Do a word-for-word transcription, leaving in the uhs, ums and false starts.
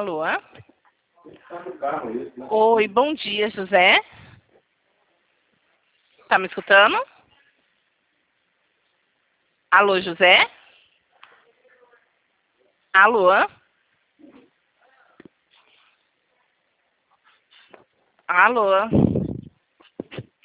Alô? Oi, bom dia, José. Tá me escutando? Alô, José? Alô? Alô?